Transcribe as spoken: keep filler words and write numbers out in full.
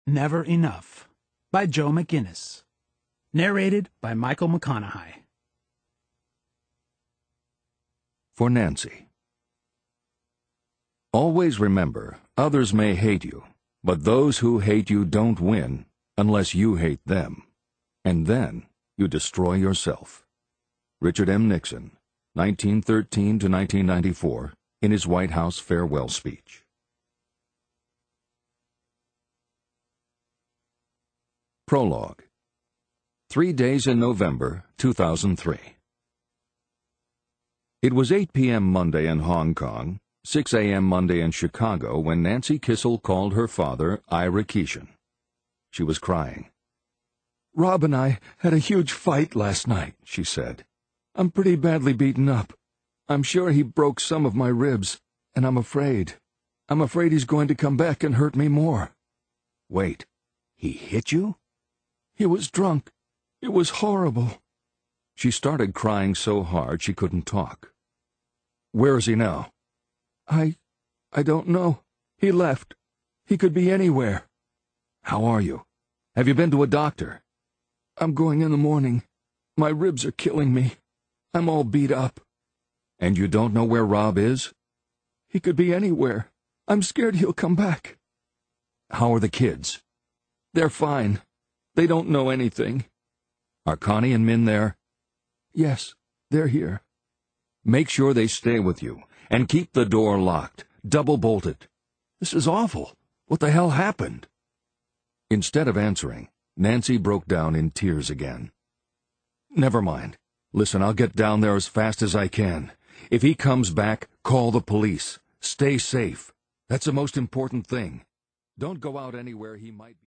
Never Enough by Joe McGinnis. Narrated by Michael McConaughey. For Nancy. Always remember, others may hate you, but those who hate you don't win unless you hate them. And then you destroy yourself. Richard M. Nixon, nineteen thirteen to nineteen ninety-four, in his White House farewell speech. Prologue. Three days in November, two thousand three. It was eight p m Monday in Hong Kong, six a m Monday in Chicago when Nancy Kissel called her father, Ira Keeshan. She was crying. "Rob and I had a huge fight last night," she said. "I'm pretty badly beaten up. I'm sure he broke some of my ribs, and I'm afraid. I'm afraid he's going to come back and hurt me more." "Wait, he hit you?" "He was drunk. It was horrible." She started crying so hard she couldn't talk. "Where is he now?" I... I don't know. He left. He could be anywhere." "How are you? Have you been to a doctor?" "I'm going in the morning. My ribs are killing me. I'm all beat up." "And you don't know where Rob is?" "He could be anywhere. I'm scared he'll come back." "How are the kids?" "They're fine. They don't know anything." "Are Connie and Min there?" "Yes, they're here." "Make sure they stay with you, and keep the door locked, double-bolted." "This is awful. What the hell happened?" Instead of answering, Nancy broke down in tears again. "Never mind. Listen, I'll get down there as fast as I can. If he comes back, call the police. Stay safe. That's the most important thing. Don't go out anywhere he might be."